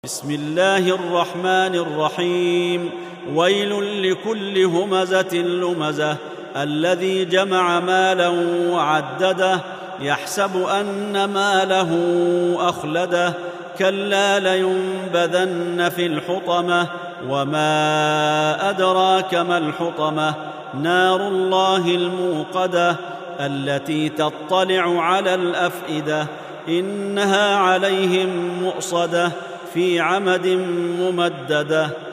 بسم الله الرحمن الرحيم. ويل لكل همزة لمزة الذي جمع مالا وعدده يحسب أن ماله أخلده كلا لينبذن في الحطمة وما أدراك ما الحطمة نار الله الموقدة التي تطلع على الأفئدة إنها عليهم مؤصدة في عمد ممدده.